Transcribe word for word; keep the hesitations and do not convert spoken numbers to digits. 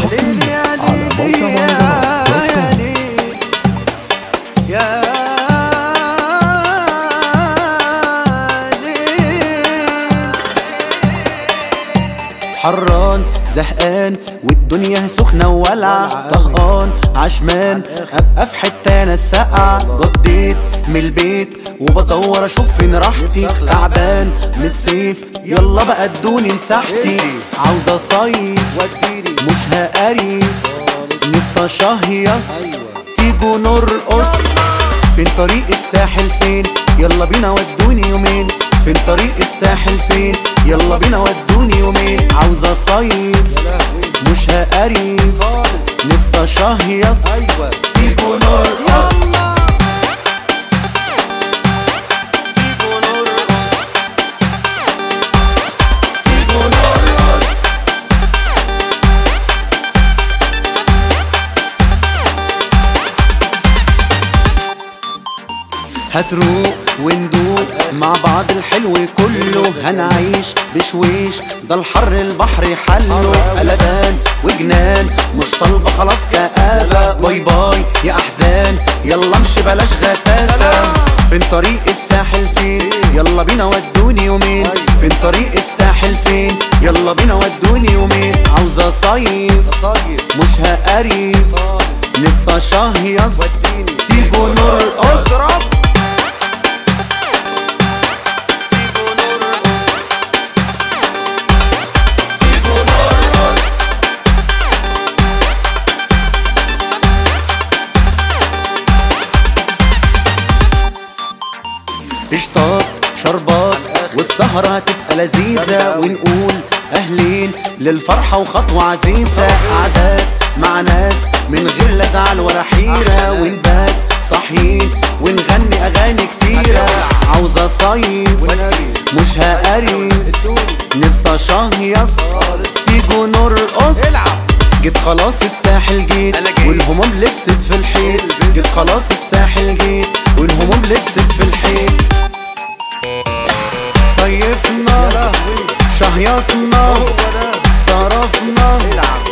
حصري على موقع مهرجانات دوت كوم. يا حران زهقان والدنيا سخنة وولعة، طهقان عشمان ابقى في حتة انا السقعة. قضيت من البيت وبدور اشوف فين راحتي، تعبان من الصيف يلا بقى ادوني مساحتي. عاوز اصيف مش هقري، نفسي اشهيص تيجوا نرقص. فين طريق الساحل فين؟ يلا بينا ودوني يومين. فين طريق الساحل فين؟ يلا بينا ودوني يومين. عاوز اصيف مش هقري، نفسي اشهيص تيجوا نرقص. هتروق وندوق مع بعض الحلو كله، هنعيش بشويش ده الحر البحر حله. قلبان وجنان مش طالبة خلاص كآبة، باي باي يا أحزان يلا امشي بلاش غتاتة. فين طريق الساحل فين؟ يلا بينا ودوني يومين. فين طريق الساحل فين؟ يلا بينا ودوني يومين. عاوز اصيف مش هقري، نفسي اشهيص تيجوا نرقص. اشطاط شربات والسهرة هتبقى لذيذة، ونقول أهلين للفرحة وخطوة عزيزة. قعدات مع ناس من غير لا زعل ولا حيرة، ونبات صاحيين ونغني أغاني كتيرة. عاوز أصيف مش هقري، نفسي أشهيص تيجوا نرقص. جيت خلاص الساحل جيت والهموم لبست في الحيط. جيت خلاص الساحل جيت والهموم لبست في الحيط. صيفنا شهيصنا صرفنا